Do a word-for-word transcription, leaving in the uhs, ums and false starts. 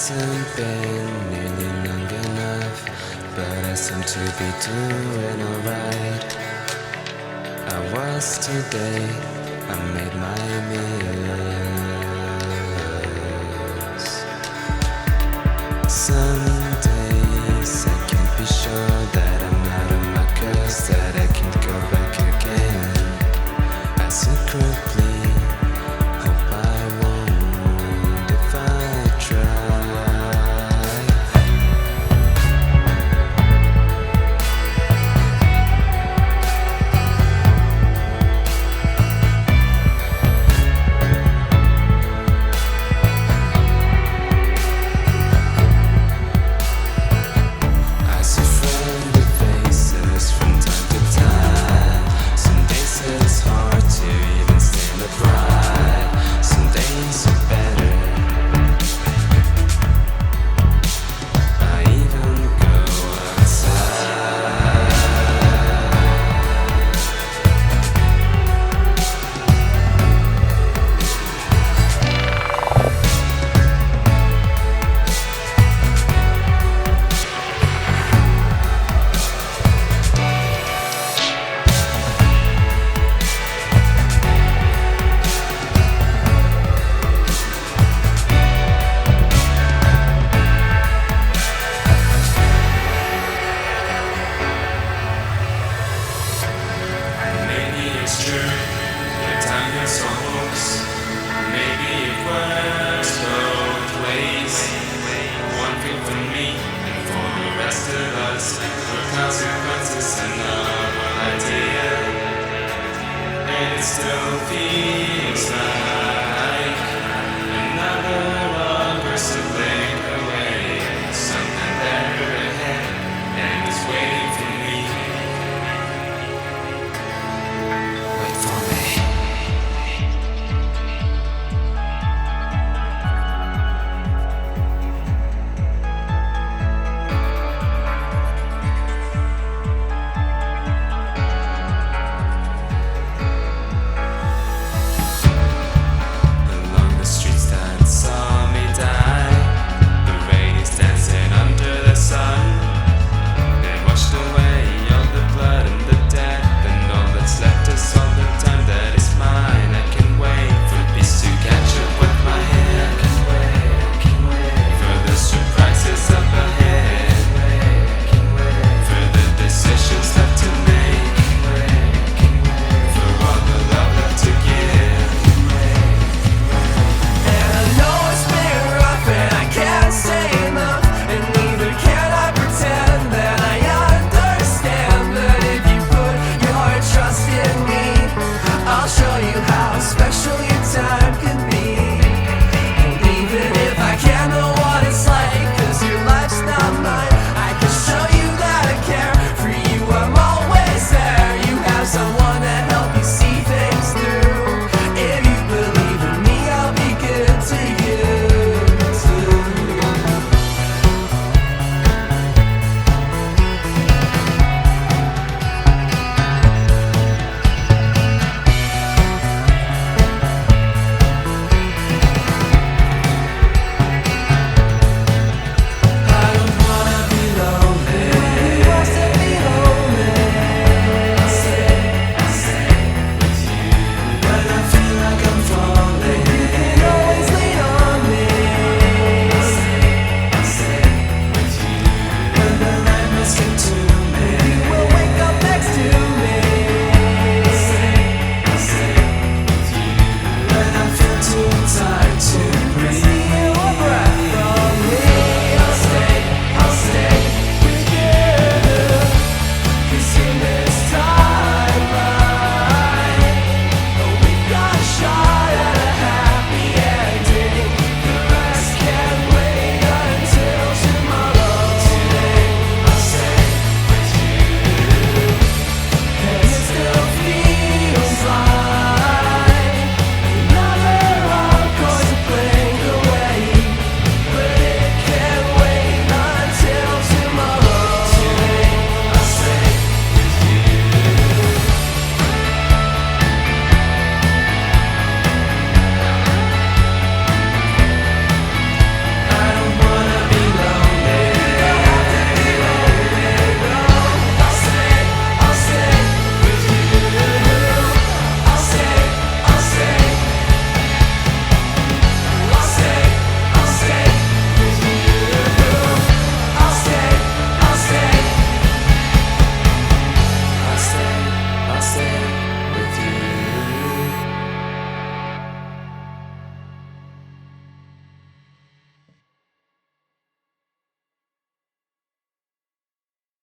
hasn't been nearly long enough, but I seem to be doing alright. I was today, I made my meals. Some days I can't be sure that I'm out of my curse, that I can't go back again. I secretly hope I won't if I try. I see friendly faces from time to time. Some days it's hard to even stand upright. Some days are better. I even go outside. Maybe it's true, the time is almost. Maybe it works both ways. One thing for me and for the rest of us. For consequences, another idea. And it still feels